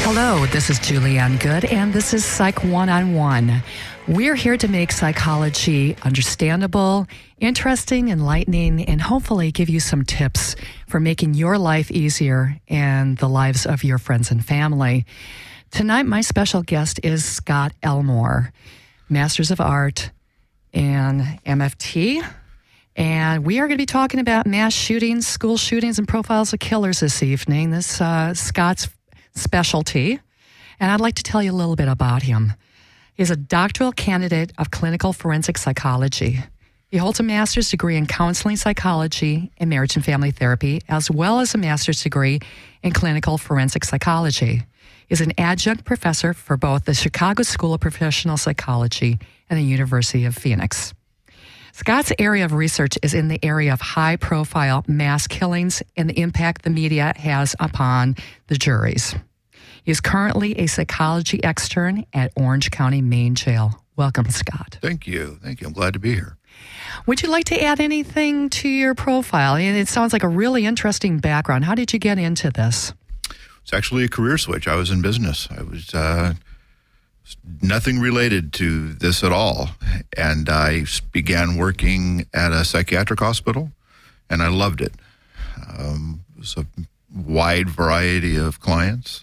Hello, this is Julianne Good, and this is Psych One-on-One. We're here to make psychology understandable, interesting, enlightening, and hopefully give you some tips for making your life easier and the lives of your friends and family. Tonight, my special guest is Scott Elmore, Masters of Art and MFT. And we are going to be talking about mass shootings, school shootings, and profiles of killers this evening. This is Scott's specialty. And I'd like to tell you a little bit about him. He's a doctoral candidate of clinical forensic psychology. He holds a master's degree in counseling psychology and marriage and family therapy, as well as a master's degree in clinical forensic psychology. He's an adjunct professor for both the Chicago School of Professional Psychology and the University of Phoenix. Scott's area of research is in the area of high-profile mass killings and the impact the media has upon the juries. He is currently a psychology extern at Orange County Main Jail. Welcome, Scott. Thank you. Thank you. I'm glad to be here. Would you like to add anything to your profile? And it sounds like a really interesting background. How did you get into this? It's actually a career switch. I was in business. I was nothing related to this at all. And I began working at a psychiatric hospital, and I loved it. It was a wide variety of clients,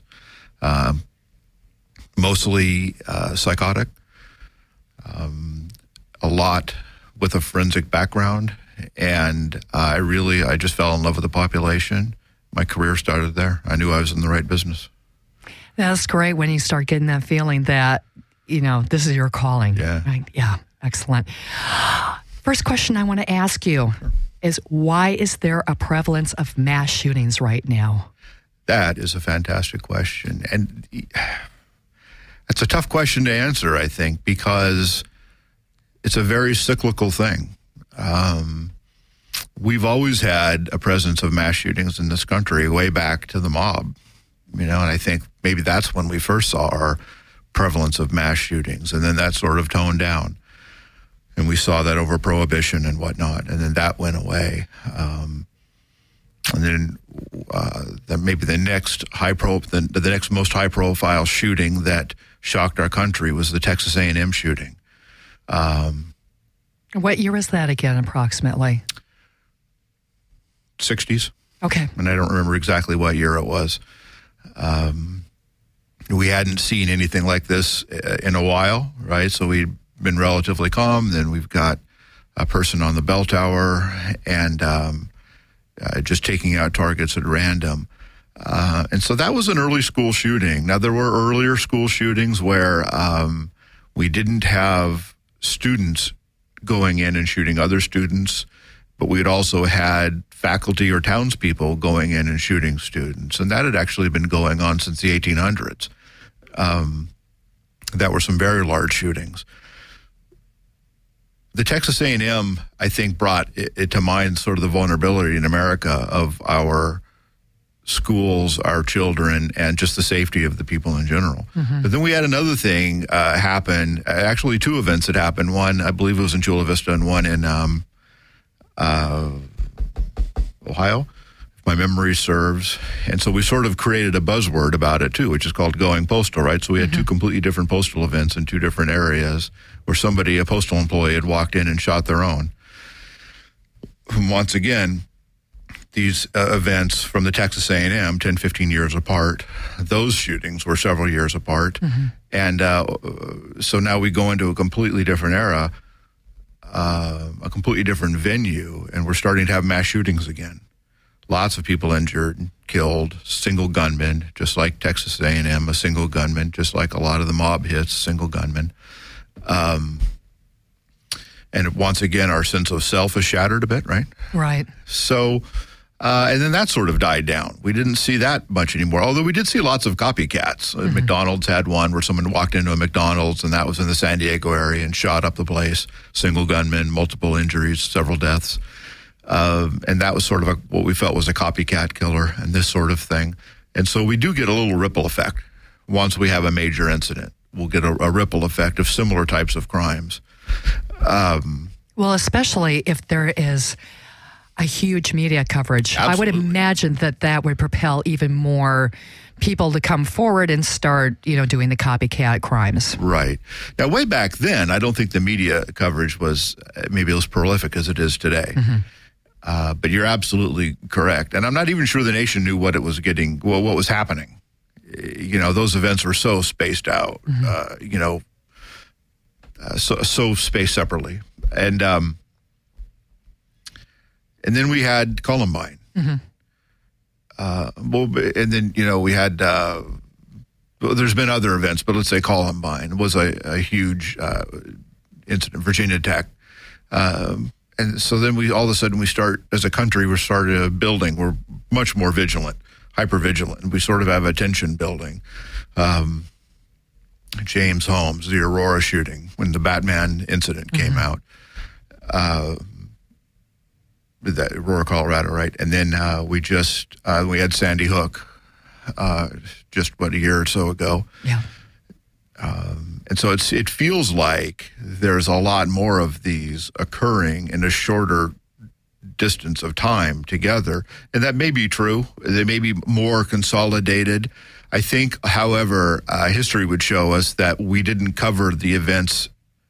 mostly psychotic, a lot with a forensic background. And I just fell in love with the population. My career started there. I knew I was in the right business. That's great when you start getting that feeling that, you know, this is your calling. Yeah. Right? Yeah. Excellent. First question I want to ask you is, why is there a prevalence of mass shootings right now? That is a fantastic question. And it's a tough question to answer, I think, because it's a very cyclical thing. We've always had a presence of mass shootings in this country way back to the mob, you know, and I think maybe that's when we first saw our prevalence of mass shootings, and then that sort of toned down. And we saw that over Prohibition and whatnot, and then that went away. And then maybe the next the next most high-profile shooting that shocked our country was the Texas A&M shooting. What year was that again, approximately? 60s. Okay. And I don't remember exactly what year it was. We hadn't seen anything like this in a while, right? So we'd been relatively calm. Then we've got a person on the bell tower and just taking out targets at random. And so that was an early school shooting. Now, there were earlier school shootings where we didn't have students going in and shooting other students, but we'd also had faculty or townspeople going in and shooting students. And that had actually been going on since the 1800s. That were some very large shootings. The Texas A&M, I think, brought it to mind sort of the vulnerability in America of our schools, our children, and just the safety of the people in general. Mm-hmm. But then we had another thing happen, actually two events that happened. One, I believe it was in Chula Vista, and one in Ohio, if my memory serves. And so we sort of created a buzzword about it too, which is called going postal, right? So we had two completely different postal events in two different areas where a postal employee had walked in and shot their own. Once again, these events from the Texas A&M, 10, 15 years apart, those shootings were several years apart. Mm-hmm. And so now we go into a completely different era, a completely different venue, and we're starting to have mass shootings again. Lots of people injured, killed, single gunmen, just like Texas A&M, a single gunman, just like a lot of the mob hits, single gunmen. And once again, our sense of self is shattered a bit, right? Right. So, and then that sort of died down. We didn't see that much anymore, although we did see lots of copycats. Mm-hmm. McDonald's had one where someone walked into a McDonald's, and that was in the San Diego area, and shot up the place. Single gunman, multiple injuries, several deaths. And that was sort of what we felt was a copycat killer and this sort of thing. And so we do get a little ripple effect. Once we have a major incident, we'll get a ripple effect of similar types of crimes. Well, especially if there is a huge media coverage. Absolutely. I would imagine that would propel even more people to come forward and start, doing the copycat crimes. Right. Now, way back then, I don't think the media coverage was maybe as prolific as it is today. But you're absolutely correct. And I'm not even sure the nation knew what it was getting, what was happening. Those events were so spaced out, so spaced separately. And then we had Columbine. And then, we had, there's been other events, but let's say Columbine was a huge incident, Virginia Tech. And so then all of a sudden as a country, we started building. We're much more vigilant, hyper vigilant. And we sort of have attention building. James Holmes, the Aurora shooting, when the Batman incident came out. That Aurora, Colorado, right? And then we had Sandy Hook just a year or so ago. Yeah. And so it feels like there's a lot more of these occurring in a shorter distance of time together. And that may be true. They may be more consolidated. I think, however, history would show us that we didn't cover the events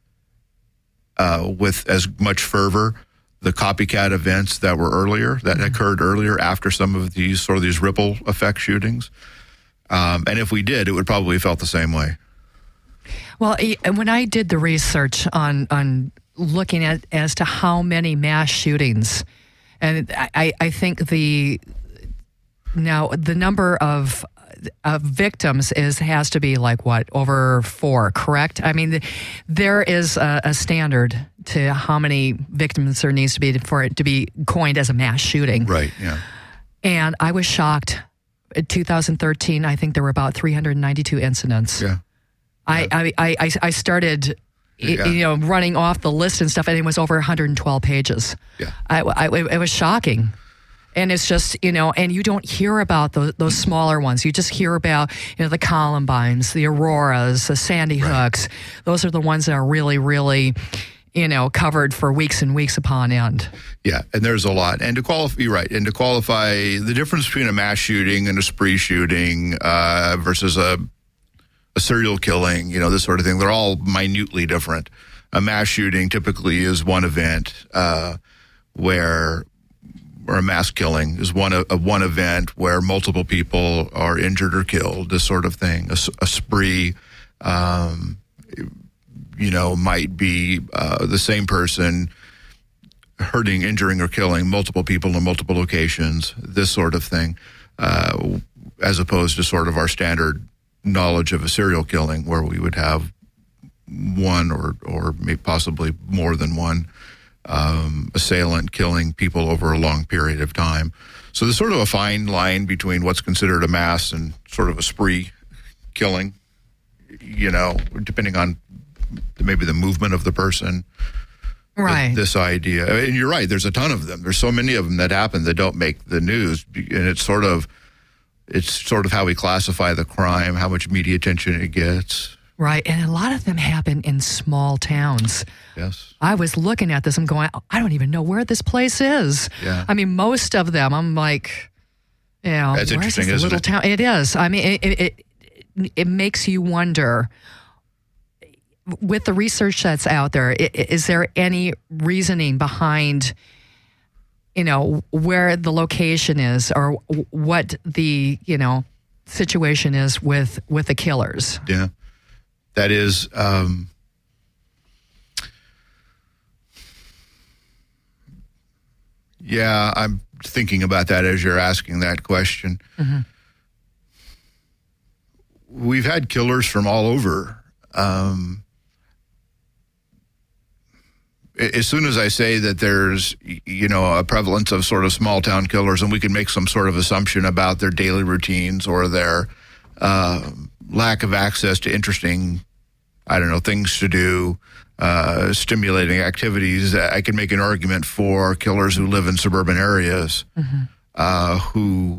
with as much fervor. The copycat events that were earlier, that occurred earlier after some of these ripple effect shootings. And if we did, it would probably have felt the same way. Well, when I did the research on looking at as to how many mass shootings, and I think the number of victims has to be like over 4, correct? I mean, there is a standard to how many victims there needs to be for it to be coined as a mass shooting. Right, yeah. And I was shocked. In 2013, I think there were about 392 incidents. Yeah. I started, running off the list and stuff, and it was over 112 pages. Yeah. It was shocking. And it's just, and you don't hear about those smaller ones. You just hear about, the Columbines, the Auroras, the Sandy Hooks. Those are the ones that are really, really, covered for weeks and weeks upon end. Yeah, and there's a lot. And to qualify, you're right. And to qualify the difference between a mass shooting and a spree shooting versus a serial killing, this sort of thing, they're all minutely different. A mass shooting typically is one event or a mass killing is one event where multiple people are injured or killed, this sort of thing. A spree, might be the same person hurting, injuring, or killing multiple people in multiple locations, this sort of thing, as opposed to sort of our standard knowledge of a serial killing where we would have one or maybe possibly more than one assailant killing people over a long period of time. So there's sort of a fine line between what's considered a mass and sort of a spree killing, depending on maybe the movement of the person. Right. This idea. And you're right, there's a ton of them. There's so many of them that happen that don't make the news. And it's sort of how we classify the crime, how much media attention it gets. Right, and a lot of them happen in small towns. Yes. I was looking at this, I'm going, I don't even know where this place is. Yeah. I mean, most of them, I'm like, That's interesting, this isn't little it? town? It is. I mean, it makes you wonder, with the research that's out there, is there any reasoning behind, where the location is or what the, situation is with the killers? Yeah. That is, I'm thinking about that as you're asking that question. Mm-hmm. We've had killers from all over. As soon as I say that there's, a prevalence of sort of small town killers, and we can make some sort of assumption about their daily routines or their lack of access to interesting, things to do, stimulating activities, I can make an argument for killers who live in suburban areas, who,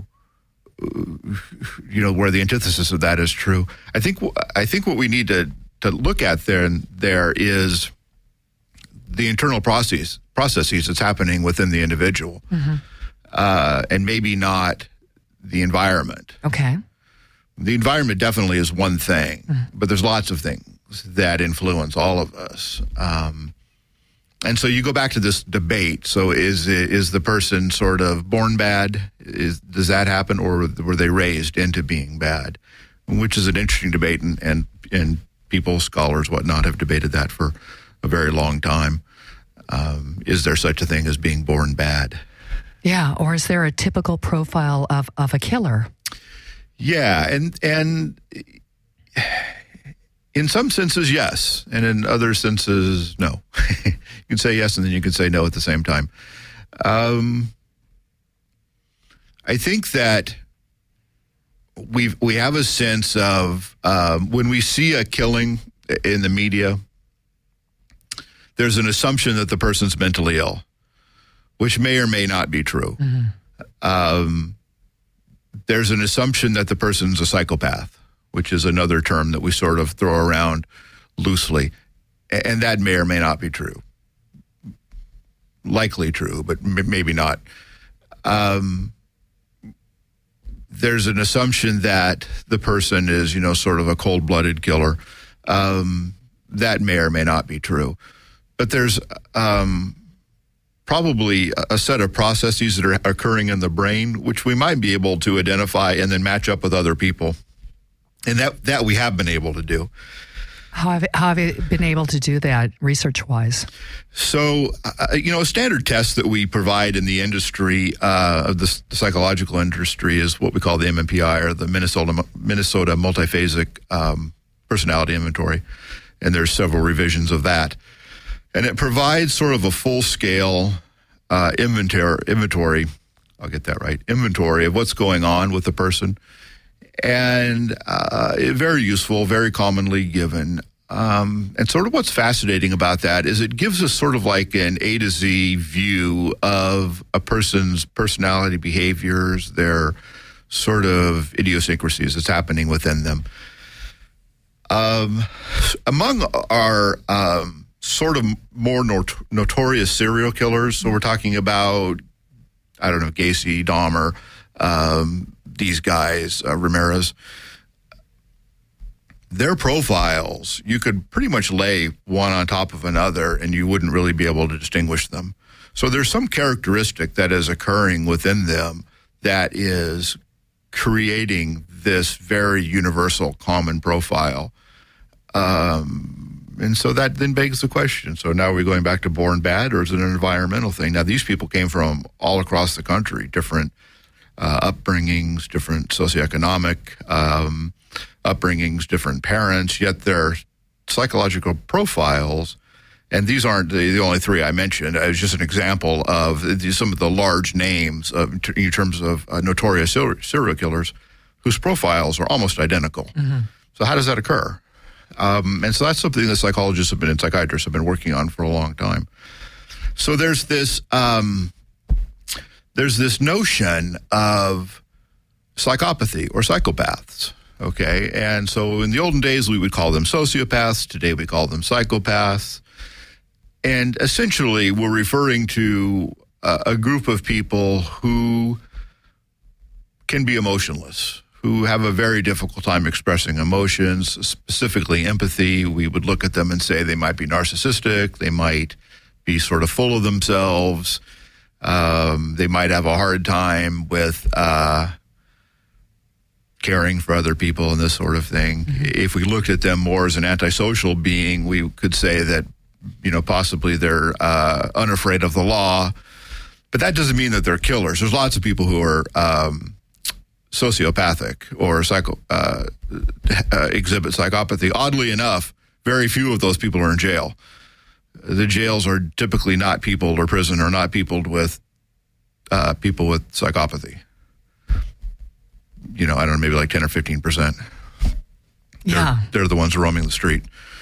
where the antithesis of that is true. I think what we need to look at there is the internal processes processes that's happening within the individual, and maybe not the environment. Okay. The environment definitely is one thing, but there's lots of things that influence all of us. And so you go back to this debate. So is the person sort of born bad? Does that happen, or were they raised into being bad? Which is an interesting debate, and people, scholars, whatnot, have debated that for a very long time. Is there such a thing as being born bad? Yeah, or is there a typical profile of a killer? Yeah, and in some senses, yes, and in other senses, no. You can say yes, and then you can say no at the same time. I think that we have a sense of when we see a killing in the media, there's an assumption that the person's mentally ill, which may or may not be true. There's an assumption that the person's a psychopath, which is another term that we sort of throw around loosely, and that may or may not be true. Likely true, but maybe not. There's an assumption that the person is, sort of a cold-blooded killer. That may or may not be true. But there's probably a set of processes that are occurring in the brain, which we might be able to identify and then match up with other people. And that we have been able to do. How have you been able to do that research-wise? So, a standard test that we provide in the industry, the psychological industry, is what we call the MMPI, or the Minnesota Multiphasic Personality Inventory. And there's several revisions of that. And it provides sort of a full-scale inventory, I'll get that right, inventory of what's going on with the person. And very useful, very commonly given. And sort of what's fascinating about that is it gives us sort of like an A to Z view of a person's personality, behaviors, their sort of idiosyncrasies that's happening within them. Among our sort of more notorious serial killers, so we're talking about, Gacy, Dahmer, these guys, Ramirez, their profiles, you could pretty much lay one on top of another and you wouldn't really be able to distinguish them. So there's some characteristic that is occurring within them that is creating this very universal common profile. And so that then begs the question. So now are we going back to born bad, or is it an environmental thing? Now, these people came from all across the country, different upbringings, different socioeconomic upbringings, different parents, yet their psychological profiles, and these aren't the only three I mentioned. It's just an example of some of the large names in terms of notorious serial killers whose profiles are almost identical. So how does that occur? And so that's something that psychologists and psychiatrists have been working on for a long time. So there's this notion of psychopathy or psychopaths, okay? And so in the olden days, we would call them sociopaths. Today, we call them psychopaths. And essentially, we're referring to a group of people who can be emotionless, who have a very difficult time expressing emotions, specifically empathy. We would look at them and say they might be narcissistic, they might be sort of full of themselves, they might have a hard time with caring for other people and this sort of thing. If we looked at them more as an antisocial being, we could say that, possibly they're unafraid of the law, but that doesn't mean that they're killers. There's lots of people who are sociopathic or exhibit psychopathy. Oddly enough, very few of those people are in jail. The jails are typically not peopled, or prison are not peopled with people with psychopathy. Maybe like 10 or 15%. Yeah. They're the ones roaming the street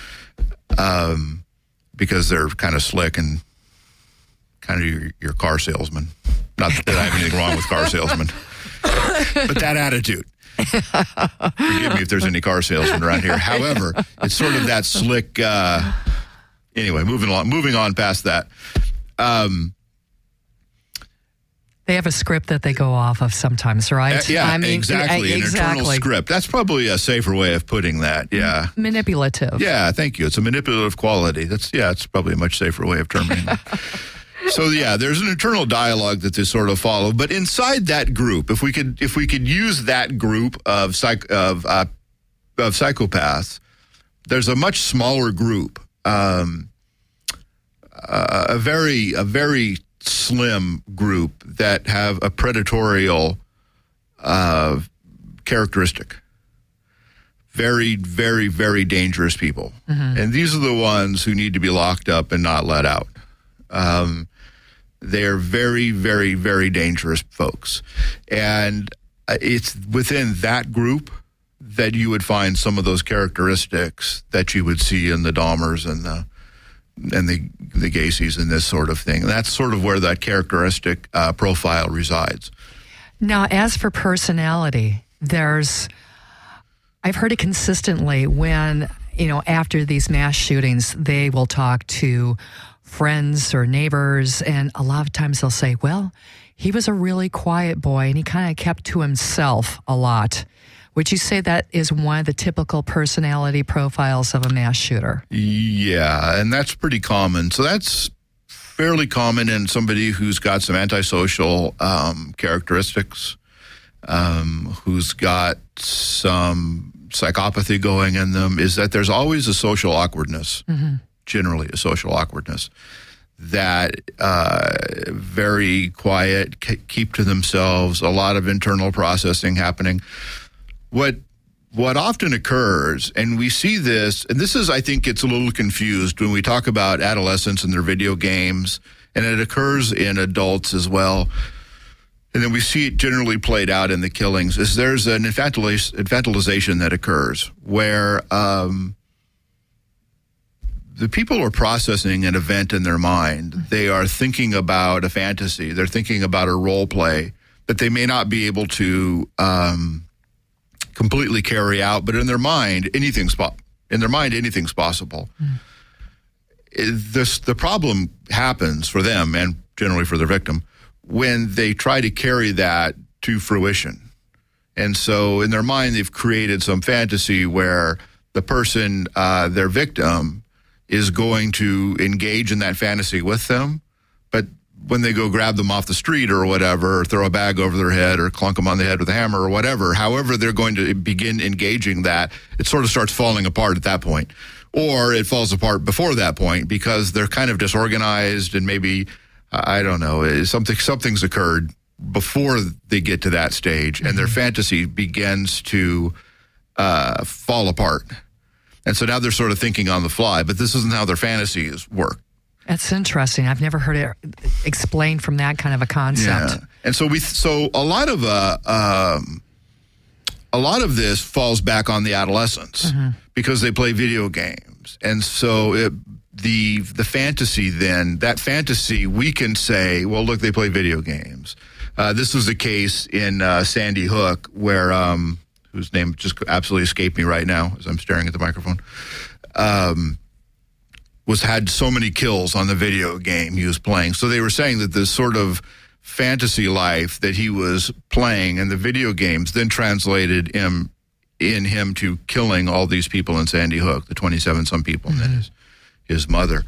because they're kind of slick and kind of your car salesman. Not that I have anything wrong with car salesmen. But that attitude. Forgive me if there's any car salesmen around here. However, it's sort of that slick. Anyway, moving on past that. They have a script that they go off of sometimes, right? Exactly. An internal script. That's probably a safer way of putting that. Yeah. Manipulative. Yeah, thank you. It's a manipulative quality. It's probably a much safer way of terming it. So there's an internal dialogue that they sort of follow. But inside that group, if we could use that group of psychopaths, there's a much smaller group, a very slim group that have a predatorial characteristic. Very, very, very dangerous people. Mm-hmm. And these are the ones who need to be locked up and not let out. They're very, very, very dangerous folks. And it's within that group that you would find some of those characteristics that you would see in the Dahmers and the Gacy's and this sort of thing. And that's sort of where that characteristic profile resides. Now, as for personality, I've heard it consistently when, after these mass shootings, they will talk to friends or neighbors, and a lot of times they'll say, well, he was a really quiet boy and he kind of kept to himself a lot. Would you say that is one of the typical personality profiles of a mass shooter? Yeah, and that's pretty common. So that's fairly common in somebody who's got some antisocial characteristics, who's got some psychopathy going in them, is that there's always a social awkwardness, generally a social awkwardness, that very quiet, keep to themselves, a lot of internal processing happening. What often occurs, and we see this, and this is, I think, it's a little confused when we talk about adolescents and their video games, and it occurs in adults as well. And then we see it generally played out in the killings, is there's an infantilization that occurs where the people are processing an event in their mind. They are thinking about a fantasy. They're thinking about a role play that they may not be able to completely carry out, but in their mind, anything's possible. The problem happens for them and generally for their victim when they try to carry that to fruition. And so in their mind, they've created some fantasy where the person, their victim, is going to engage in that fantasy with them, but when they go grab them off the street or whatever, or throw a bag over their head or clunk them on the head with a hammer or whatever, however they're going to begin engaging that, it sort of starts falling apart at that point. Or it falls apart before that point because they're kind of disorganized and maybe, I don't know, something's occurred before they get to that stage, and their fantasy begins to fall apart. And so now they're sort of thinking on the fly, but this isn't how their fantasies work. That's interesting. I've never heard it explained from that kind of a concept. Yeah. And so a lot of this falls back on the adolescents because they play video games. And so the fantasy then, that fantasy, we can say, well, look, they play video games. This was the case in Sandy Hook where, whose name just absolutely escaped me right now as I'm staring at the microphone, had so many kills on the video game he was playing. So they were saying that this sort of fantasy life that he was playing in the video games then translated in him to killing all these people in Sandy Hook, the 27-some people, and then his mother.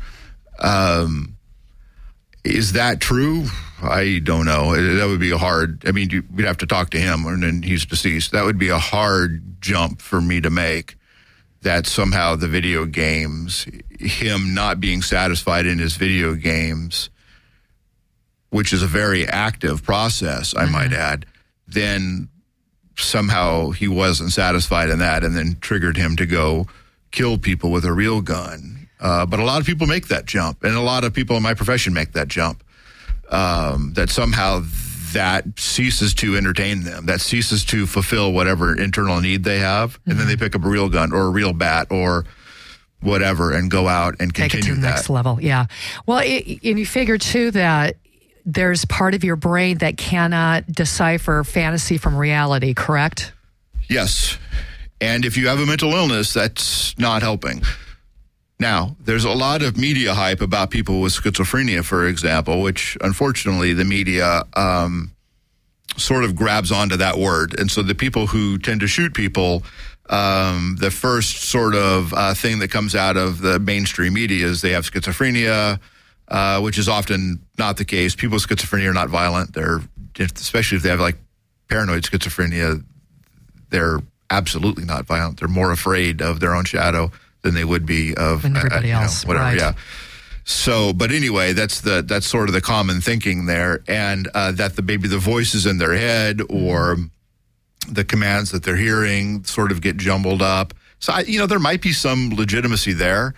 Is that true? I don't know. That would be we'd have to talk to him, and then he's deceased. That would be a hard jump for me to make, that somehow the video games, him not being satisfied in his video games, which is a very active process, I might add, then somehow he wasn't satisfied in that and then triggered him to go kill people with a real gun. But a lot of people make that jump, and a lot of people in my profession make that jump, that somehow that ceases to entertain them, that ceases to fulfill whatever internal need they have, and then they pick up a real gun or a real bat or whatever and go out and continue take it to the next level. Yeah. Well, and you figure too that there's part of your brain that cannot decipher fantasy from reality, correct? Yes. And if you have a mental illness, that's not helping. Now, there's a lot of media hype about people with schizophrenia, for example, which unfortunately the media sort of grabs onto that word. And so the people who tend to shoot people, the first sort of thing that comes out of the mainstream media is they have schizophrenia, which is often not the case. People with schizophrenia are not violent. They're, especially if they have like paranoid schizophrenia, they're absolutely not violent. They're more afraid of their own shadow than they would be of everybody else, whatever. right. Yeah. So, but anyway, that's sort of the common thinking there, and that maybe the voices in their head or the commands that they're hearing sort of get jumbled up. So, there might be some legitimacy there,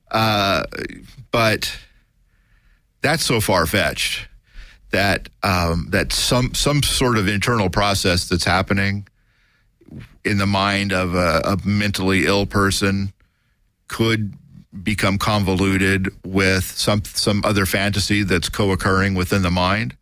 but that's so far-fetched that some sort of internal process that's happening in the mind of a mentally ill person could become convoluted with some other fantasy that's co-occurring within the mind.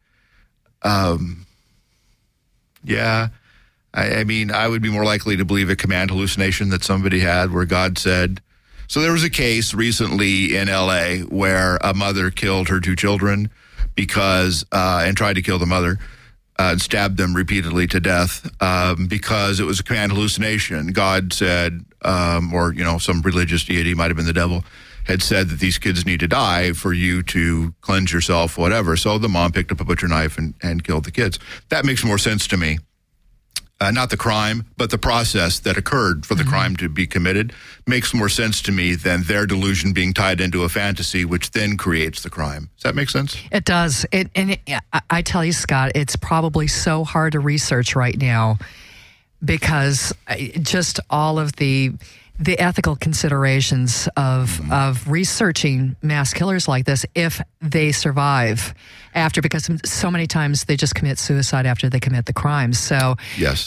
I mean, I would be more likely to believe a command hallucination that somebody had where God said. So there was a case recently in L.A. where a mother killed her 2 children because and tried to kill the mother and stabbed them repeatedly to death because it was a command hallucination. God said, or some religious deity, might have been the devil, had said that these kids need to die for you to cleanse yourself, whatever. So the mom picked up a butcher knife and killed the kids. That makes more sense to me. Not the crime, but the process that occurred for the crime to be committed makes more sense to me than their delusion being tied into a fantasy, which then creates the crime. Does that make sense? It does. I tell you, Scott, it's probably so hard to research right now because just all of the ethical considerations of researching mass killers like this, if they survive after, because so many times they just commit suicide after they commit the crime. So, yes,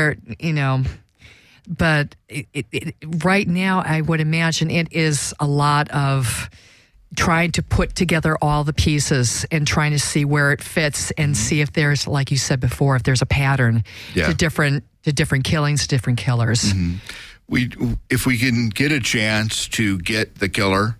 but right now I would imagine it is a lot of trying to put together all the pieces and trying to see where it fits and see if there's, like you said before, if there's a pattern to different killings, different killers. If we can get a chance to get the killer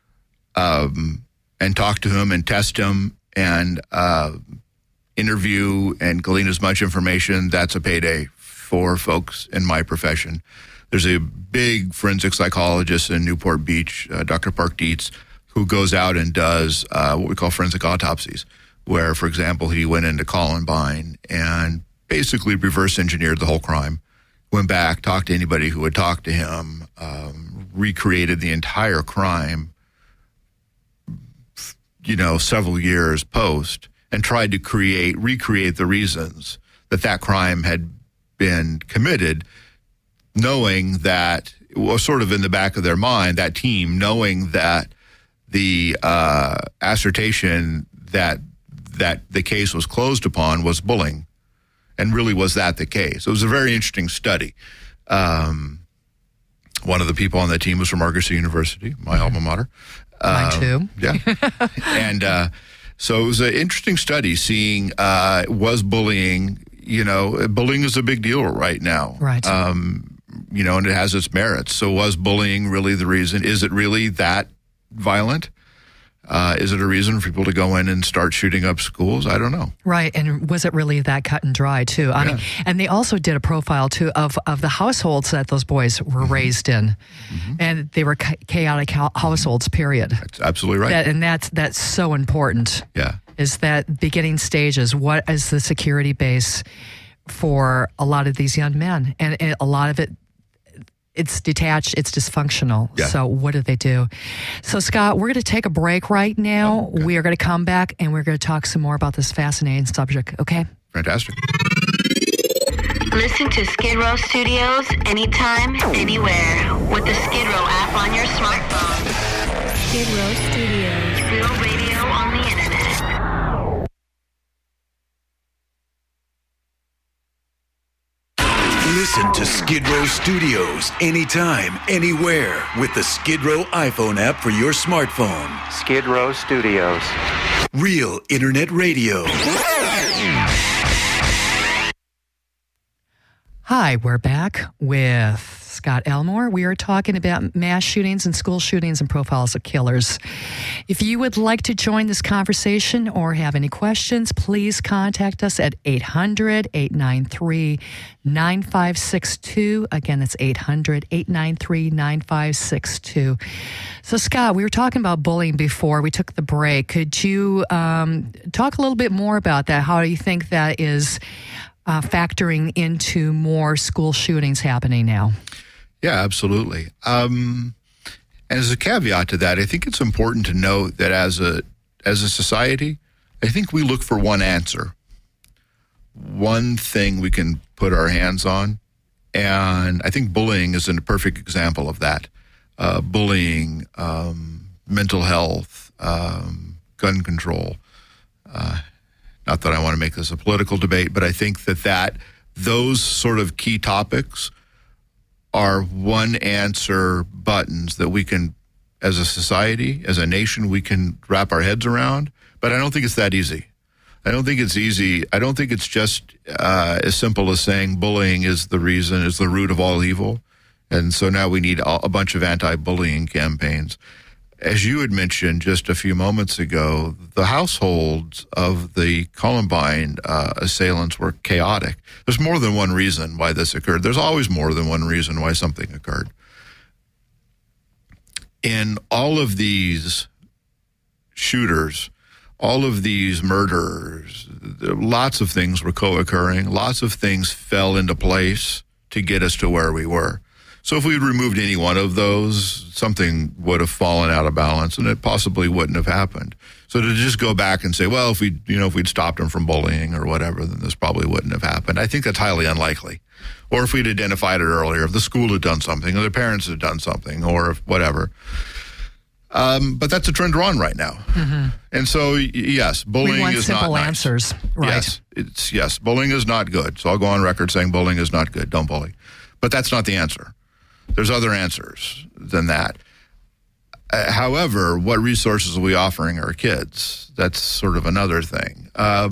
and talk to him and test him and interview and glean as much information, that's a payday for folks in my profession. There's a big forensic psychologist in Newport Beach, Dr. Park Dietz, who goes out and does what we call forensic autopsies, where, for example, he went into Columbine and basically reverse engineered the whole crime. Went back, talked to anybody who would talk to him, recreated the entire crime, several years post, and tried to recreate the reasons that crime had been committed, knowing that, sort of in the back of their mind, that team, knowing that the assertion that the case was closed upon was bullying. And really, was that the case? It was a very interesting study. One of the people on that team was from Argosy University, my alma mater. Mine too. Yeah. And so it was an interesting study seeing was bullying, bullying is a big deal right now. Right. And it has its merits. So was bullying really the reason? Is it really that violent? Is it a reason for people to go in and start shooting up schools? I don't know. Right. And was it really that cut and dry, too? I mean, and they also did a profile, too, of the households that those boys were raised in. And they were chaotic households, period. That's absolutely right. And that's so important. Yeah. Is that beginning stages, what is the security base for a lot of these young men? And a lot of it, it's detached, it's dysfunctional. Yeah. So what do they do? So, Scott, we're going to take a break right now. Okay. We are going to come back and we're going to talk some more about this fascinating subject, okay? Fantastic. Listen to Skid Row Studios anytime, anywhere with the Skid Row app on your smartphone. Skid Row Studios. Real radio on the internet. Listen to Skid Row Studios anytime, anywhere with the Skid Row iPhone app for your smartphone. Skid Row Studios. Real internet radio. Hi, we're back with Scott Elmore. We are talking about mass shootings and school shootings and profiles of killers. If you would like to join this conversation or have any questions, please contact us at 800-893-9562. Again, that's 800-893-9562. So, Scott, we were talking about bullying before we took the break. Could you talk a little bit more about that? How do you think that is factoring into more school shootings happening now? Yeah, absolutely. And as a caveat to that, I think it's important to note that as a society, I think we look for one answer, one thing we can put our hands on, and I think bullying is a perfect example of that. Bullying, mental health, gun control. Not that I want to make this a political debate, but I think that those sort of key topics are one answer buttons that we can, as a society, as a nation, we can wrap our heads around. But I don't think it's that easy. I don't think it's easy. I don't think it's just as simple as saying bullying is the reason, is the root of all evil. And so now we need a bunch of anti-bullying campaigns. As you had mentioned just a few moments ago, the households of the Columbine assailants were chaotic. There's more than one reason why this occurred. There's always more than one reason why something occurred. In all of these shooters, all of these murderers, lots of things were co-occurring. Lots of things fell into place to get us to where we were. So if we'd removed any one of those, something would have fallen out of balance, and it possibly wouldn't have happened. So to just go back and say, well, if we'd stopped them from bullying or whatever, then this probably wouldn't have happened. I think that's highly unlikely. Or if we'd identified it earlier, if the school had done something, or the parents had done something, or if whatever. But that's a trend we're on right now. Mm-hmm. And so, yes, bullying is not nice. We want simple answers, right? Yes, bullying is not good. So I'll go on record saying bullying is not good. Don't bully. But that's not the answer. There's other answers than that. However, what resources are we offering our kids? That's sort of another thing. I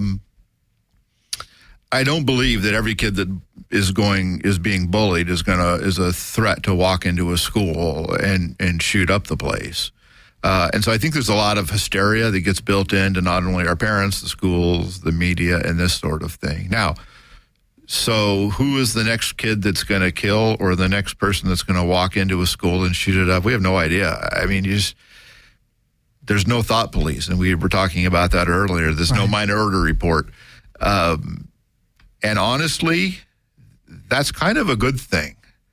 don't believe that every kid that is being bullied is a threat to walk into a school and shoot up the place. And so I think there's a lot of hysteria that gets built into not only our parents, the schools, the media, and this sort of thing. Now, so who is the next kid that's going to kill, or the next person that's going to walk into a school and shoot it up? We have no idea. I mean, there's no thought police, and we were talking about that earlier. There's no minority report. And honestly, that's kind of a good thing.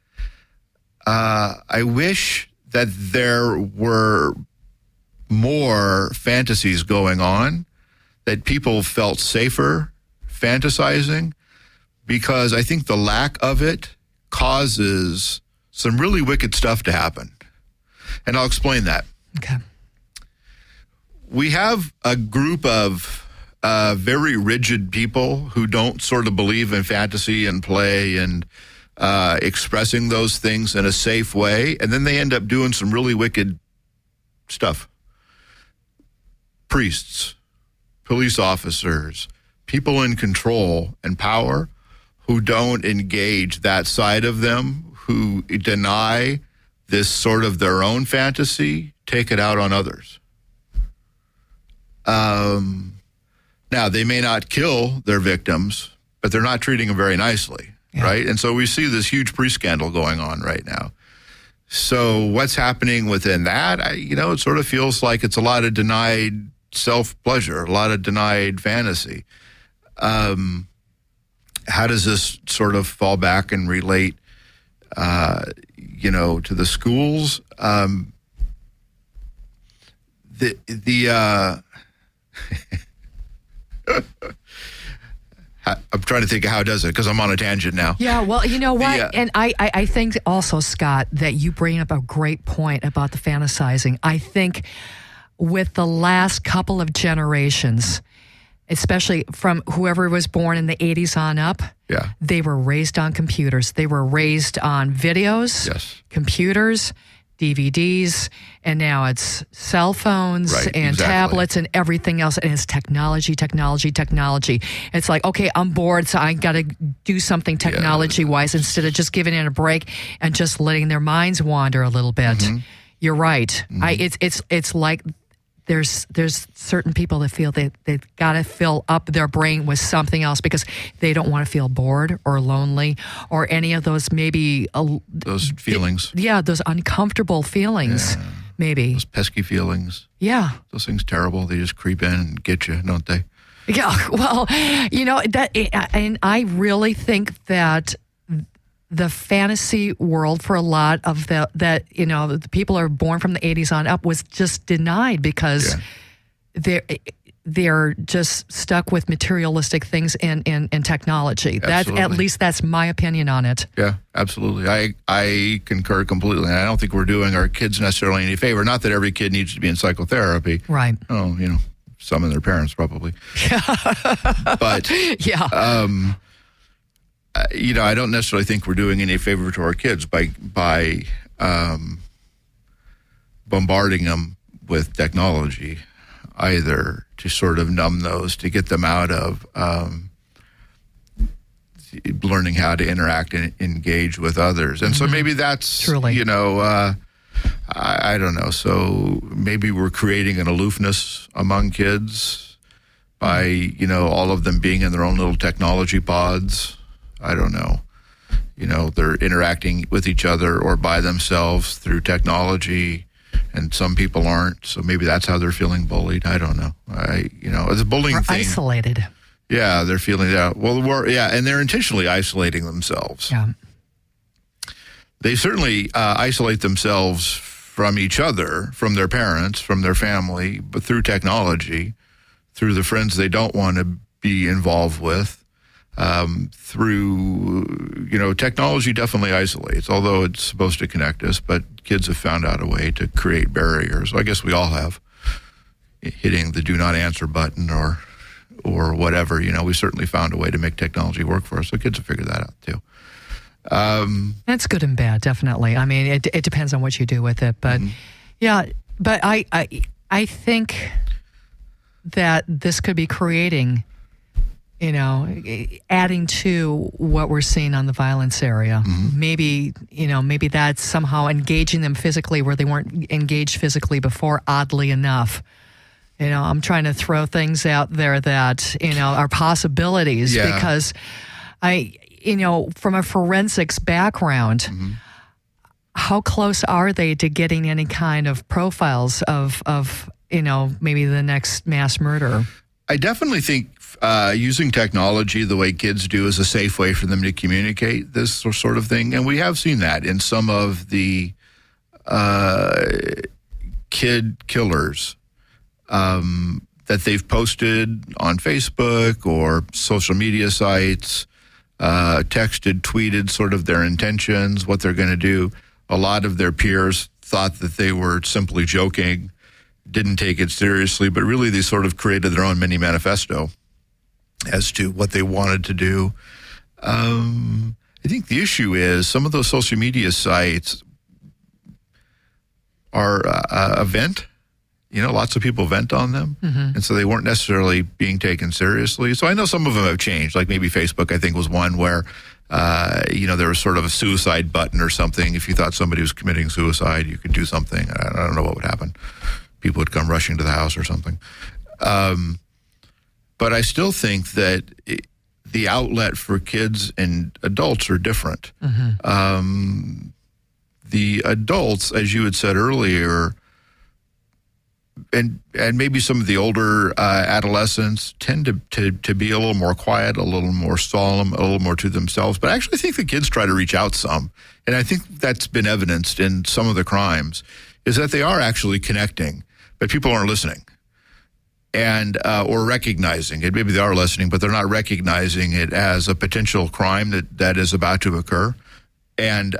I wish that there were more fantasies going on, that people felt safer fantasizing, because I think the lack of it causes some really wicked stuff to happen. And I'll explain that. Okay. We have a group of very rigid people who don't sort of believe in fantasy and play and expressing those things in a safe way, and then they end up doing some really wicked stuff. Priests, police officers, people in control and power who don't engage that side of them, who deny this sort of their own fantasy, take it out on others. Now, they may not kill their victims, but they're not treating them very nicely, right? And so we see this huge priest scandal going on right now. So what's happening within that? It sort of feels like it's a lot of denied self-pleasure, a lot of denied fantasy. How does this sort of fall back and relate, to the schools? I'm trying to think of how it does it, because I'm on a tangent now. Yeah, well, you know what? And I think also, Scott, that you bring up a great point about the fantasizing. I think with the last couple of generations, especially from whoever was born in the 80s on up, they were raised on computers. They were raised on videos, computers, DVDs, and now it's cell phones Right, and exactly. tablets and everything else. And it's technology. It's like, okay, I'm bored, so I got to do something technology-wise instead of just giving it a break and just letting their minds wander a little bit. You're right. It's like there's certain people that feel they've got to fill up their brain with something else because they don't want to feel bored or lonely or any of those maybe Those feelings. those uncomfortable feelings, maybe. Those pesky feelings. Yeah. Those things terrible. They just creep in and get you, don't they? Yeah. Well, and I really think that the fantasy world for a lot of the people are born from the 80s on up was just denied because they're just stuck with materialistic things and technology. At least that's my opinion on it. Yeah, absolutely. I concur completely. And I don't think we're doing our kids necessarily any favor. Not that every kid needs to be in psychotherapy. Right. Oh, some of their parents probably. But yeah. I don't necessarily think we're doing any favor to our kids by bombarding them with technology either, to sort of numb those, to get them out of learning how to interact and engage with others. And so maybe that's, Truly. I don't know. So maybe we're creating an aloofness among kids by, all of them being in their own little technology pods. I don't know. They're interacting with each other or by themselves through technology, and some people aren't. So maybe that's how they're feeling bullied. I don't know. It's a bullying thing. Isolated. Yeah, they're feeling that. Well, and they're intentionally isolating themselves. Yeah. They certainly isolate themselves from each other, from their parents, from their family, but through technology, through the friends they don't want to be involved with. Technology definitely isolates, although it's supposed to connect us, but kids have found out a way to create barriers. I guess we all have, hitting the do not answer button or whatever. We certainly found a way to make technology work for us, so kids have figured that out too. That's good and bad, definitely. I mean, it depends on what you do with it, but yeah, but I think that this could be creating, adding to what we're seeing on the violence area. Maybe that's somehow engaging them physically where they weren't engaged physically before, oddly enough. I'm trying to throw things out there that, are possibilities because from a forensics background, how close are they to getting any kind of profiles of maybe the next mass murder? I definitely think using technology the way kids do is a safe way for them to communicate this sort of thing. And we have seen that in some of the kid killers that they've posted on Facebook or social media sites, texted, tweeted sort of their intentions, what they're going to do. A lot of their peers thought that they were simply joking, didn't take it seriously, but really they sort of created their own mini manifesto as to what they wanted to do. I think the issue is some of those social media sites are a vent. Lots of people vent on them, and so they weren't necessarily being taken seriously. So I know some of them have changed, like maybe Facebook, I think, was one where, there was sort of a suicide button or something. If you thought somebody was committing suicide, you could do something. I don't know what would happen. People would come rushing to the house or something. But I still think that the outlet for kids and adults are different. The adults, as you had said earlier, and maybe some of the older adolescents tend to be a little more quiet, a little more solemn, a little more to themselves. But I actually think the kids try to reach out some. And I think that's been evidenced in some of the crimes, is that they are actually connecting, but people aren't listening and or recognizing it. Maybe they are listening, but they're not recognizing it as a potential crime that is about to occur. And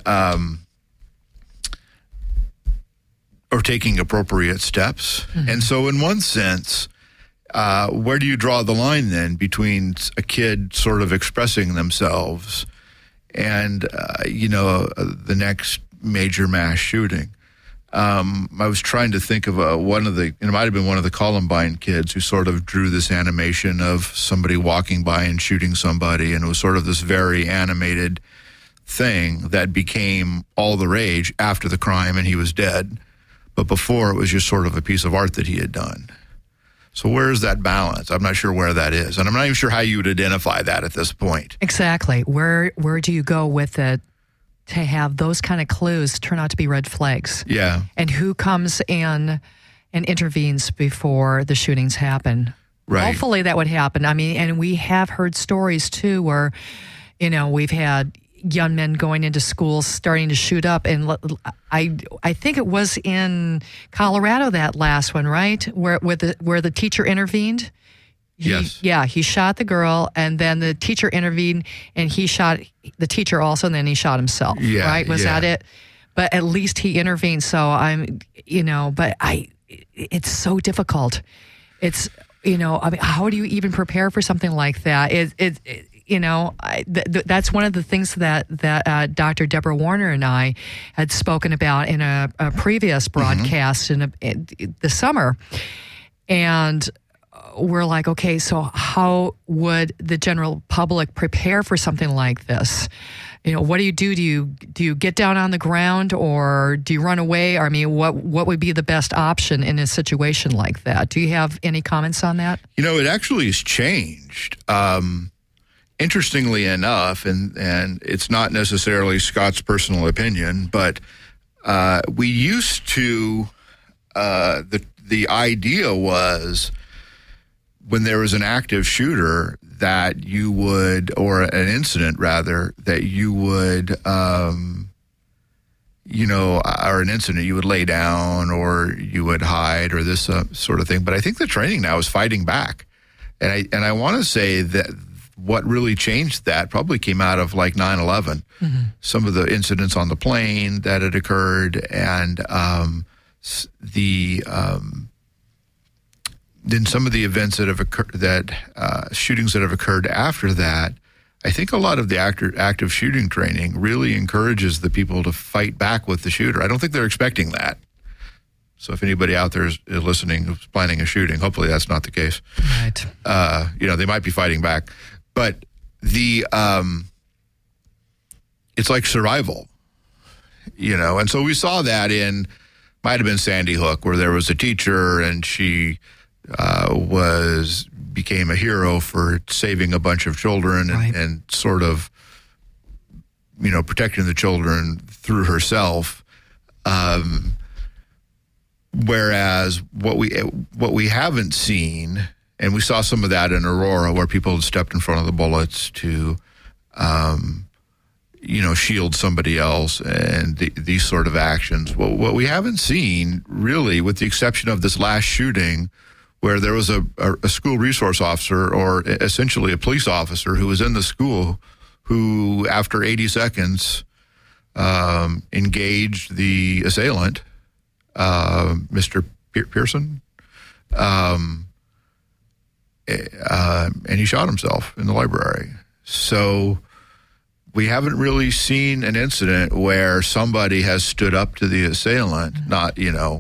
or taking appropriate steps. And so in one sense, where do you draw the line then between a kid sort of expressing themselves and, the next major mass shooting? I was trying to think of it might have been one of the Columbine kids who sort of drew this animation of somebody walking by and shooting somebody, and it was sort of this very animated thing that became all the rage after the crime and he was dead. But before, it was just sort of a piece of art that he had done. So where's that balance? I'm not sure where that is. And I'm not even sure how you would identify that at this point. Exactly. Where do you go with it to have those kind of clues turn out to be red flags? Yeah. And who comes in and intervenes before the shootings happen? Right. Hopefully that would happen. I mean, and we have heard stories too where, we've had young men going into schools starting to shoot up, and I think it was in Colorado, that last one, right, where the teacher intervened. Yes. He shot the girl, and then the teacher intervened, and he shot the teacher also, and then he shot himself. Yeah, right? Was that it? But at least he intervened. So it's so difficult. It's how do you even prepare for something like that? That's one of the things that Dr. Deborah Warner and I had spoken about in a previous broadcast in the summer. And we're like, okay, so how would the general public prepare for something like this? What do you do? Do you get down on the ground, or do you run away? Or, I mean, what would be the best option in a situation like that? Do you have any comments on that? It actually has changed. Interestingly enough, and it's not necessarily Scott's personal opinion, but we used to, the idea was when there was an active shooter that you would, or an incident rather, that you would, or an incident, you would lay down or you would hide or this sort of thing. But I think the training now is fighting back. And I want to say that what really changed that probably came out of like 9/11, some of the incidents on the plane that had occurred, and then some of the events that have occurred, shootings that have occurred after that. I think a lot of the active shooting training really encourages the people to fight back with the shooter. I don't think they're expecting that. So if anybody out there is listening who's planning a shooting, hopefully that's not the case. Right. They might be fighting back. But it's like survival, and so we saw that might have been Sandy Hook, where there was a teacher and she became a hero for saving a bunch of children and sort of, protecting the children through herself. Whereas what we haven't seen, and we saw some of that in Aurora, where people had stepped in front of the bullets to, shield somebody else, and these sort of actions. What we haven't seen, really, with the exception of this last shooting, where there was a school resource officer, or essentially a police officer, who was in the school, who, after 80 seconds, engaged the assailant, Mr. Pearson, and he shot himself in the library. So we haven't really seen an incident where somebody has stood up to the assailant. Not,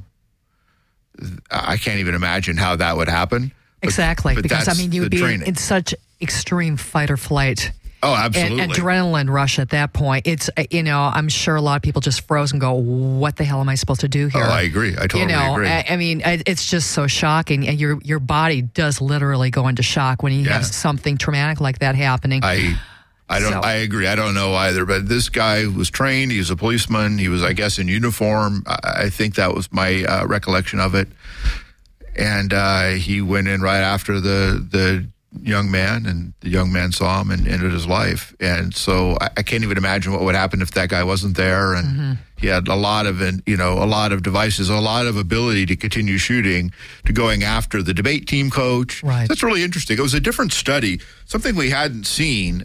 I can't even imagine how that would happen. Exactly, but because you would be training. in such extreme fight or flight. Oh, absolutely. And adrenaline rush at that point. It's, I'm sure a lot of people just froze and go, what the hell am I supposed to do here? Oh, I agree. I totally agree. I mean, it's just so shocking. And your body does literally go into shock when you have something traumatic like that happening. I agree. I don't know either. But this guy was trained. He was a policeman. He was, I guess, in uniform. I think that was my recollection of it. And he went in right after the young man, and the young man saw him and ended his life. And so I can't even imagine what would happen if that guy wasn't there. And he had a lot of devices, a lot of ability to continue shooting, to going after the debate team coach. Right. That's really interesting. It was a different study, something we hadn't seen.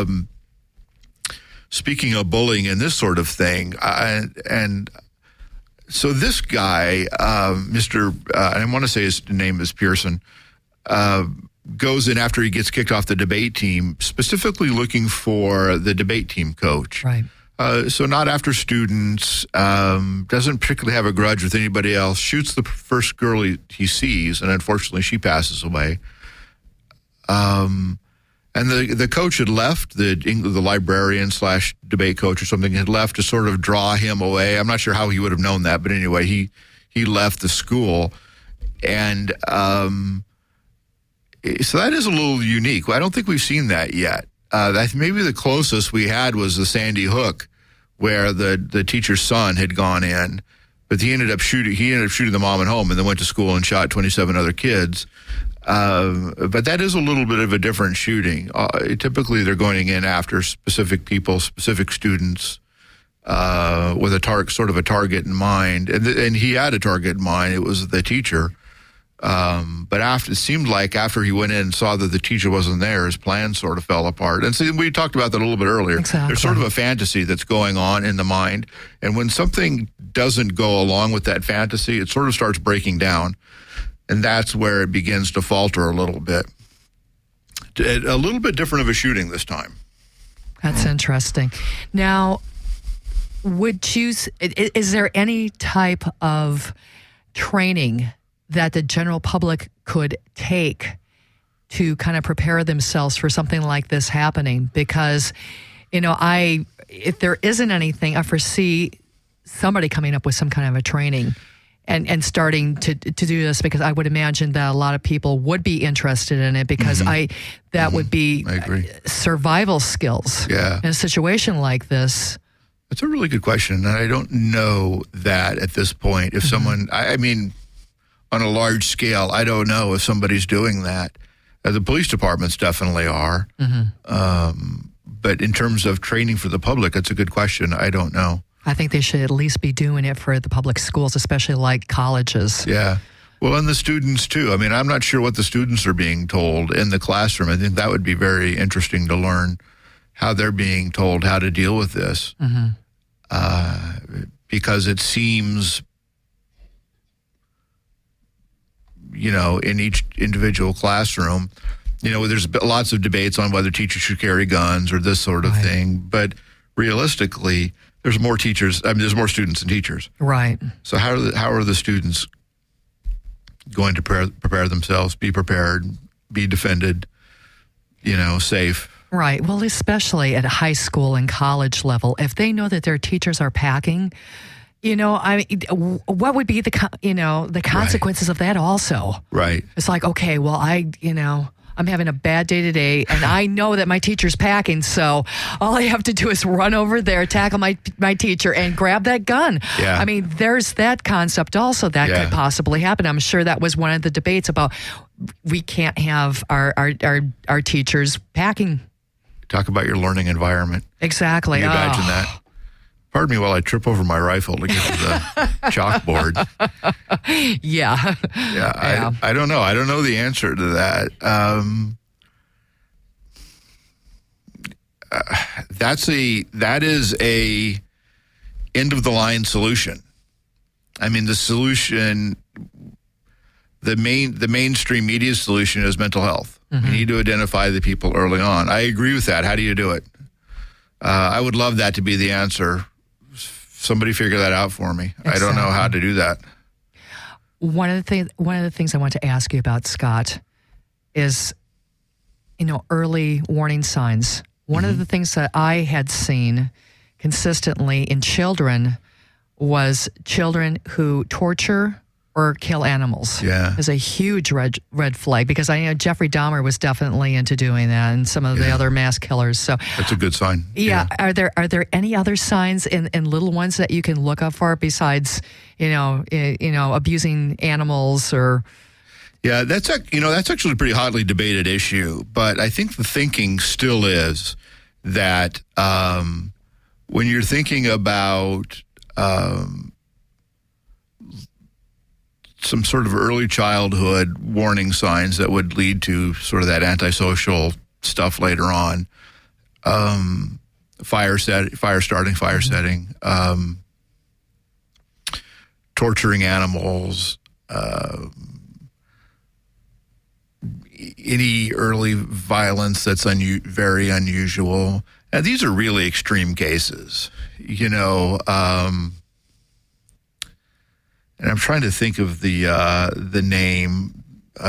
Speaking of bullying and this sort of thing, and so this guy, Mr. I want to say his name is Pearson, goes in after he gets kicked off the debate team, specifically looking for the debate team coach. Right. So not after students, doesn't particularly have a grudge with anybody else, shoots the first girl he sees, and unfortunately she passes away. And the coach had left, the librarian / debate coach or something had left to sort of draw him away. I'm not sure how he would have known that, but anyway, he left the school. And so that is a little unique. I don't think we've seen that yet. Maybe the closest we had was the Sandy Hook, where the teacher's son had gone in, but he ended up shooting the mom at home and then went to school and shot 27 other kids. But that is a little bit of a different shooting. Typically, they're going in after specific people, specific students, with a target in mind. And he had a target in mind. It was the teacher. But it seemed like after he went in and saw that the teacher wasn't there, his plan sort of fell apart. And so we talked about that a little bit earlier. Exactly. There's sort of a fantasy that's going on in the mind. And when something doesn't go along with that fantasy, it sort of starts breaking down. And that's where it begins to falter a little bit. A little bit different of a shooting this time. That's interesting. Now, is there any type of training that the general public could take to kind of prepare themselves for something like this happening? Because, if there isn't anything, I foresee somebody coming up with some kind of a training and starting to do this, because I would imagine that a lot of people would be interested in it, because would be I agree. Survival skills in a situation like this. That's a really good question. And I don't know that at this point. If someone, I mean, on a large scale, I don't know if somebody's doing that. The police departments definitely are. But in terms of training for the public, that's a good question. I don't know. I think they should at least be doing it for the public schools, especially like colleges. Yeah. Well, and the students too. I mean, I'm not sure what the students are being told in the classroom. I think that would be very interesting to learn how they're being told how to deal with this. Because it seems, in each individual classroom, there's lots of debates on whether teachers should carry guns or this sort of thing. But realistically, there's more teachers. I mean, there's more students than teachers. Right. So how are the students going to prepare themselves, be prepared, be defended, safe? Right. Well, especially at high school and college level, if they know that their teachers are packing, what would be the consequences of that also? Right. It's like, okay, well, I'm having a bad day today, and I know that my teacher's packing, so all I have to do is run over there, tackle my teacher, and grab that gun. Yeah. I mean, there's that concept also that could possibly happen. I'm sure that was one of the debates about we can't have our teachers packing. Talk about your learning environment. Exactly. Can you imagine that? Pardon me while I trip over my rifle to get to the chalkboard. Yeah. I don't know. I don't know the answer to that. That is a end of the line solution. I mean, the solution, the mainstream media solution is mental health. You need to identify the people early on. I agree with that. How do you do it? I would love that to be the answer. Somebody figure that out for me. Exactly. I don't know how to do that. One of the things I want to ask you about, Scott, is, early warning signs. One of the things that I had seen consistently in children was children who torture or kill animals. Yeah. Is a huge red flag, because I know Jeffrey Dahmer was definitely into doing that, and some of the other mass killers. So that's a good sign. Yeah. Are there any other signs in little ones that you can look up for besides abusing animals or? Yeah, that's actually a pretty hotly debated issue, but I think the thinking still is that when you're thinking about some sort of early childhood warning signs that would lead to sort of that antisocial stuff later on, fire setting, torturing animals, any early violence that's very unusual, And these are really extreme cases, and I'm trying to think of the name.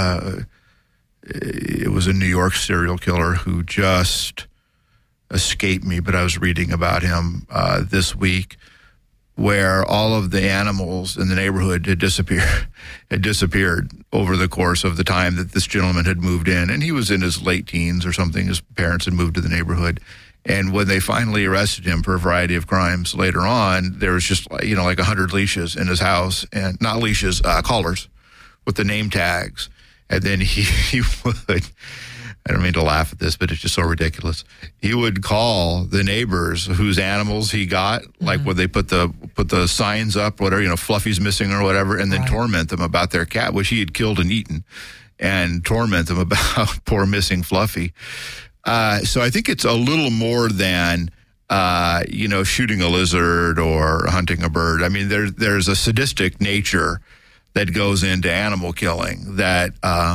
It was a New York serial killer who just escaped me, but I was reading about him this week, where all of the animals in the neighborhood had disappeared over the course of the time that this gentleman had moved in. And he was in his late teens or something. His parents had moved to the neighborhood. And when they finally arrested him for a variety of crimes later on, there was just, like 100 leashes in his house, and not leashes, collars with the name tags. And then he would, I don't mean to laugh at this, but it's just so ridiculous. He would call the neighbors whose animals he got, like when they put the signs up, whatever, Fluffy's missing or whatever, and then torment them about their cat, which he had killed and eaten, and torment them about poor missing Fluffy. So I think it's a little more than, shooting a lizard or hunting a bird. I mean, there's a sadistic nature that goes into animal killing that,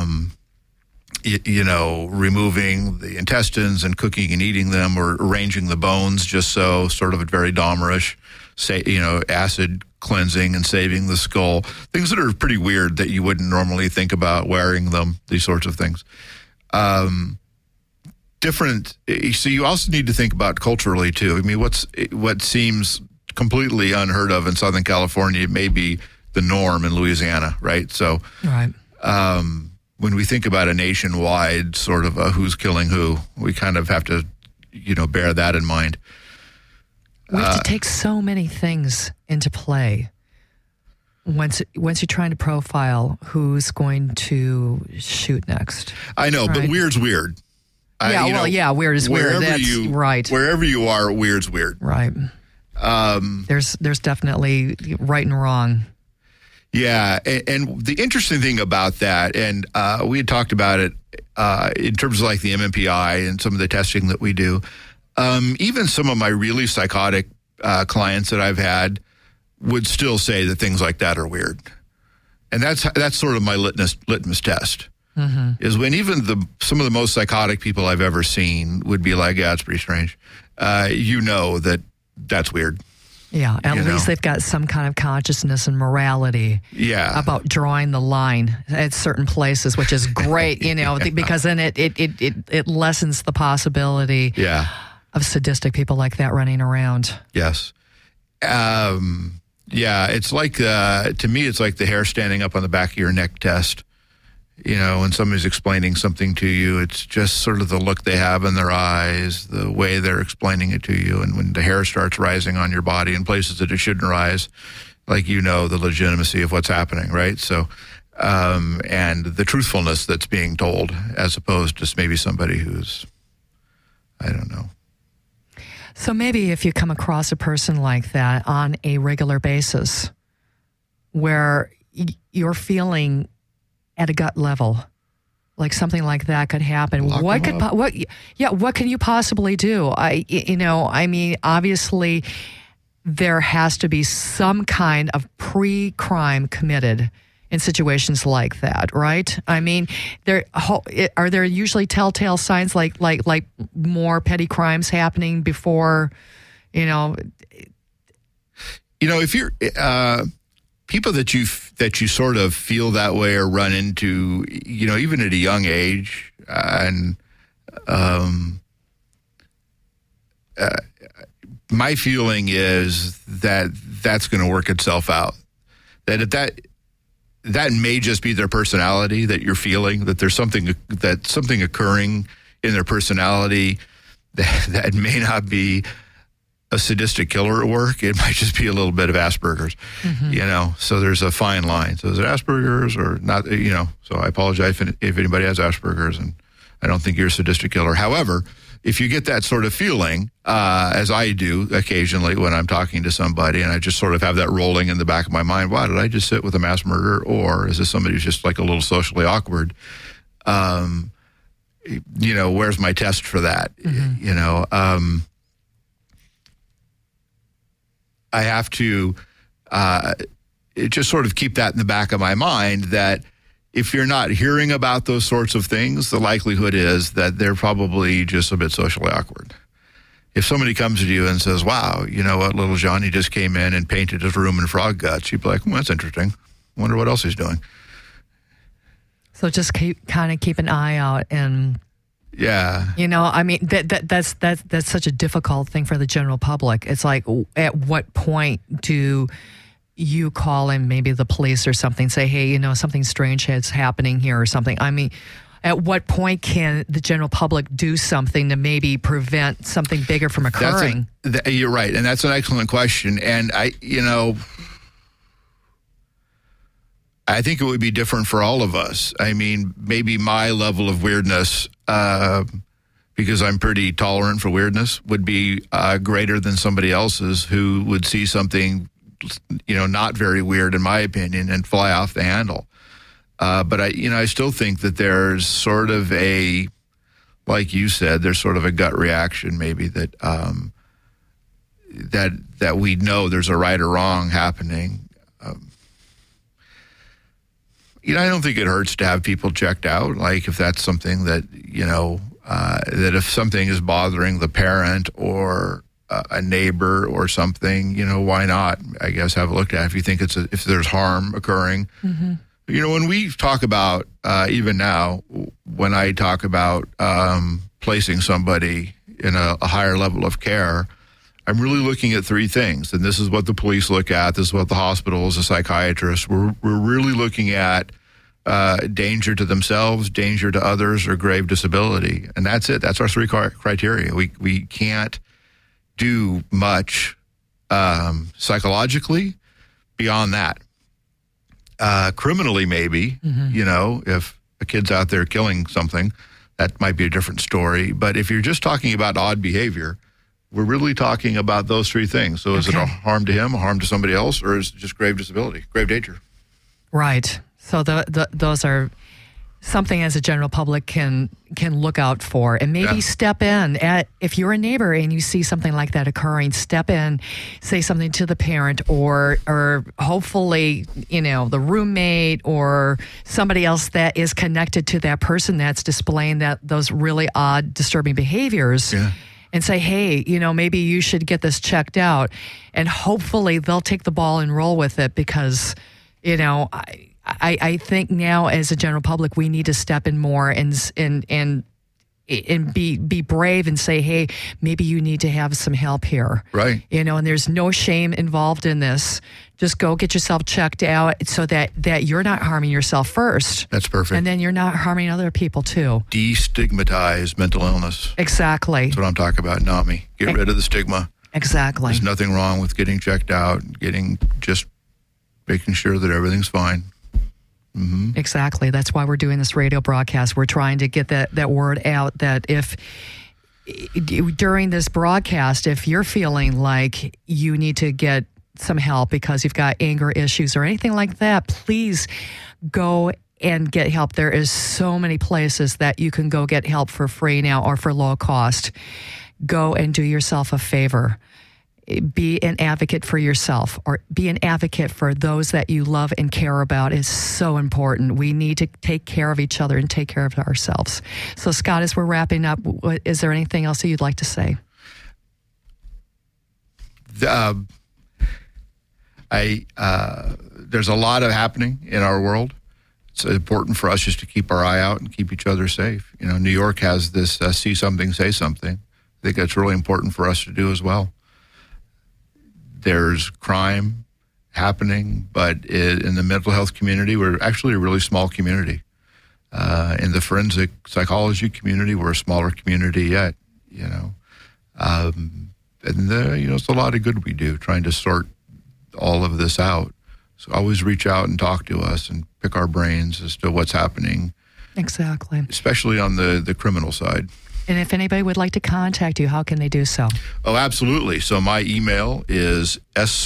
removing the intestines and cooking and eating them, or arranging the bones just so, sort of a very Dahmerish, acid cleansing and saving the skull. Things that are pretty weird that you wouldn't normally think about, wearing them, these sorts of things. Different. So you also need to think about culturally too. I mean, what seems completely unheard of in Southern California may be the norm in Louisiana, right? So, when we think about a nationwide sort of who's killing who, we kind of have to, bear that in mind. We have to take so many things into play once you're trying to profile who's going to shoot next. I know, right? But weird's weird. Weird is weird. That's right. Wherever you are, weird's weird. Right. There's definitely right and wrong. Yeah, and the interesting thing about that, and we had talked about it in terms of like the MMPI and some of the testing that we do, even some of my really psychotic clients that I've had would still say that things like that are weird. And that's sort of my litmus test. Mm-hmm. Is when even some of the most psychotic people I've ever seen would be like, yeah, it's pretty strange. That's weird. Yeah, at least they've got some kind of consciousness and morality about drawing the line at certain places, which is great, because then it lessens the possibility of sadistic people like that running around. Yes. It's like, to me, it's like the hair standing up on the back of your neck test. When somebody's explaining something to you, it's just sort of the look they have in their eyes, the way they're explaining it to you. And when the hair starts rising on your body in places that it shouldn't rise, like, the legitimacy of what's happening, right? So, and the truthfulness that's being told, as opposed to maybe somebody who's, I don't know. So maybe if you come across a person like that on a regular basis, where you're feeling at a gut level, like something like that could happen. What can you possibly do? Obviously there has to be some kind of pre-crime committed in situations like that, right? I mean, are there usually telltale signs like more petty crimes happening before, if you're people that you sort of feel that way or run into, even at a young age, and my feeling is that that's going to work itself out. That may just be their personality that you're feeling, that there's something occurring in their personality that may not be a sadistic killer at work. It might just be a little bit of Asperger's, so there's a fine line. So is it Asperger's or not, so I apologize if anybody has Asperger's, and I don't think you're a sadistic killer. However, if you get that sort of feeling, as I do occasionally when I'm talking to somebody, and I just sort of have that rolling in the back of my mind, wow, did I just sit with a mass murderer? Or is this somebody who's just like a little socially awkward? Where's my test for that? Mm-hmm. I have to just sort of keep that in the back of my mind, that if you're not hearing about those sorts of things, the likelihood is that they're probably just a bit socially awkward. if somebody comes to you and says, wow, you know what, little Johnny just came in and painted his room in frog guts, you'd be like, well, that's interesting. Wonder what else he's doing. So just keep an eye out, and yeah, you know, I mean, that's such a difficult thing for the general public. It's like, at what point do you call in maybe the police or something, say, hey, you know, something strange is happening here or something? I mean, at what point can the general public do something to maybe prevent something bigger from occurring? You're right, and that's an excellent question. And I think it would be different for all of us. I mean, maybe my level of weirdness, because I'm pretty tolerant for weirdness, would be greater than somebody else's who would see something, you know, not very weird in my opinion and fly off the handle. But I still think that there's sort of like you said, there's sort of a gut reaction maybe that that we know there's a right or wrong happening. I don't think it hurts to have people checked out. Like if that's something that, that if something is bothering the parent or a neighbor or something, why not, I guess, have a look at it if you think if there's harm occurring. Mm-hmm. When we talk about, even now, when I talk about placing somebody in a higher level of care, I'm really looking at three things. And this is what the police look at. This is what the hospitals, the psychiatrists, we're really looking at danger to themselves, danger to others, or grave disability. And that's it. That's our three criteria. We can't do much psychologically beyond that. Criminally, maybe, mm-hmm. If a kid's out there killing something, that might be a different story. But if you're just talking about odd behavior, we're really talking about those three things. So is it a harm to him, a harm to somebody else, or is it just grave disability, grave danger? Right. So those are something as a general public can look out for, and maybe step in. If you're a neighbor and you see something like that occurring, step in, say something to the parent, or hopefully, the roommate or somebody else that is connected to that person that's displaying those really odd, disturbing behaviors. Yeah. And say, hey, maybe you should get this checked out. And hopefully they'll take the ball and roll with it because, I think now as a general public, we need to step in more and be brave and say, hey, maybe you need to have some help here. Right. And there's no shame involved in this. Just go get yourself checked out so that you're not harming yourself first. That's perfect. And then you're not harming other people too. Destigmatize mental illness. Exactly. That's what I'm talking about, NAMI. Get rid of the stigma. Exactly. There's nothing wrong with getting checked out, just making sure that everything's fine. Mm-hmm. Exactly. That's why we're doing this radio broadcast. We're trying to get that word out that if during this broadcast, if you're feeling like you need to get some help because you've got anger issues or anything like that, please go and get help. There is so many places that you can go get help for free now or for low cost. Go and do yourself a favor. Be an advocate for yourself, or be an advocate for those that you love and care about is so important. We need to take care of each other and take care of ourselves. So, Scott, as we're wrapping up, is there anything else that you'd like to say? There's a lot happening in our world. It's important for us just to keep our eye out and keep each other safe. New York has this see something, say something. I think that's really important for us to do as well. There's crime happening, but in the mental health community, we're actually a really small community. In the forensic psychology community, we're a smaller community yet, and it's a lot of good we do trying to sort all of this out. So always reach out and talk to us and pick our brains as to what's happening. Exactly. Especially on the criminal side. And if anybody would like to contact you, how can they do so? Oh, absolutely. So my email is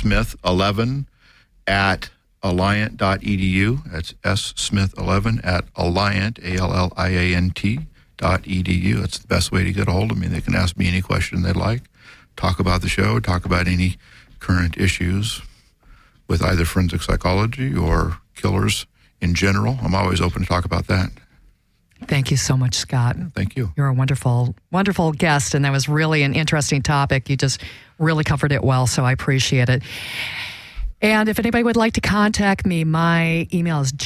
smith11@alliant.edu. That's smith11@alliant, ALLIANT.edu. That's the best way to get a hold of me. They can ask me any question they'd like, talk about the show, talk about any current issues with either forensic psychology or killers in general. I'm always open to talk about that. Thank you so much, Scott. Thank you. You're a wonderful, wonderful guest, and that was really an interesting topic. You just really covered it well, so I appreciate it. And if anybody would like to contact me, my email is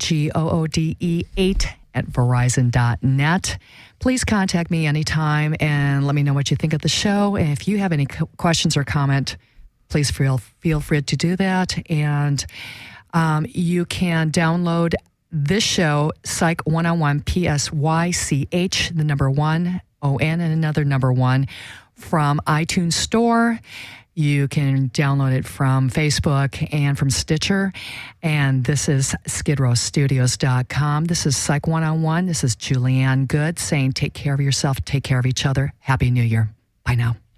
jgoode8@verizon.net. Please contact me anytime and let me know what you think of the show. And if you have any questions or comment, please feel free to do that. And you can download this show, Psych 101, PSYCH, the number 1, ON, and another number 1, from iTunes Store. You can download it from Facebook and from Stitcher. And this is SkidrowStudios.com. This is Psych 101. This is Julianne Good saying take care of yourself, take care of each other. Happy New Year. Bye now.